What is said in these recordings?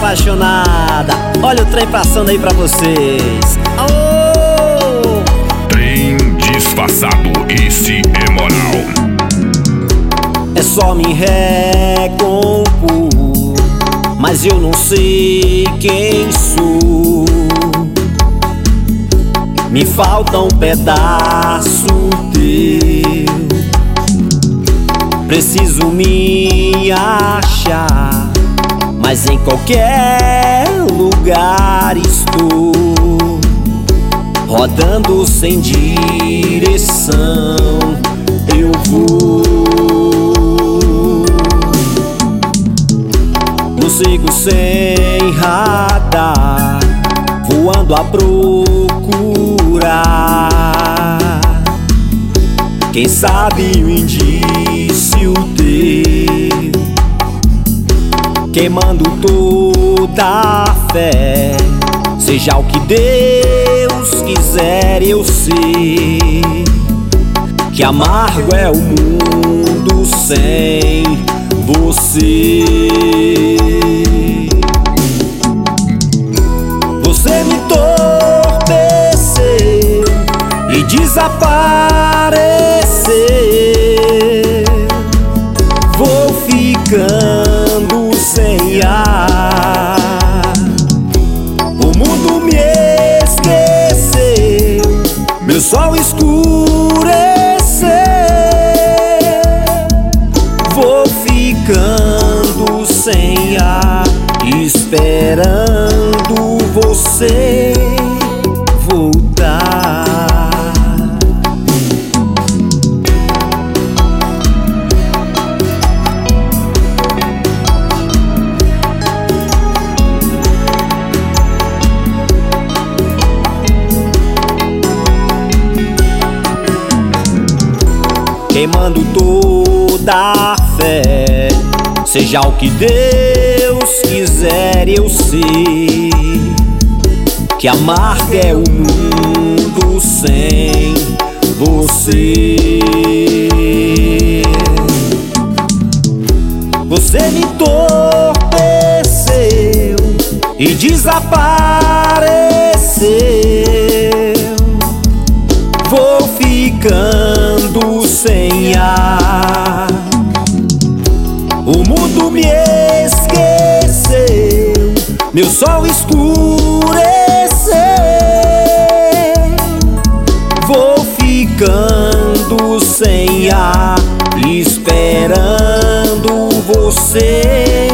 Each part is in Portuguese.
apaixonada. Olha o trem passando aí pra vocês. Oh! Trem disfarçado, esse é moral. É só me recompor, mas eu não sei quem sou. Me falta um pedaço teu. Preciso me achar, mas em qualquer lugar estou, rodando sem direção. Eu vou, não sigo sem radar, voando a procurar. Quem sabe um indício teu, queimando toda a fé. Seja o que Deus quiser, eu sei que amargo é o mundo sem você. Você me entorpeceu e desapareceu. Vou ficando sem ar. O mundo me esqueceu, meu sol escureceu. Vou ficando sem ar, esperando você voltar. Queimando toda a fé, seja o que Deus quiser, eu sei que amargo é o mundo sem você. Você me entorpeceu e desapareceu. Vou ficando sem ar. O mundo me esqueceu, meu sol escureceu. Vou ficando sem ar, esperando você.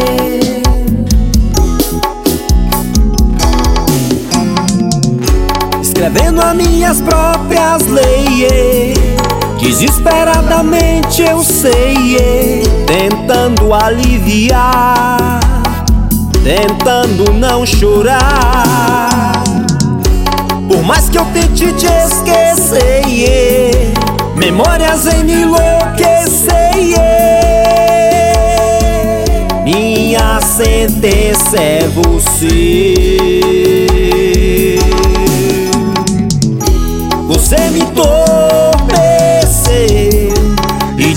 Escrevendo as minhas próprias leis, desesperadamente eu sei, tentando aliviar, tentando não chorar. Por mais que eu tente te esquecer, memórias em me enlouquecer. Minha sentença é você. Você me entorpeceu e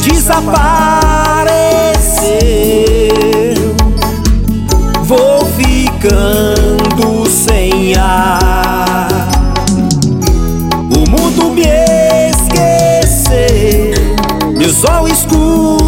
desapareceu. Vou ficando sem ar. O mundo me esqueceu, meu sol escuro.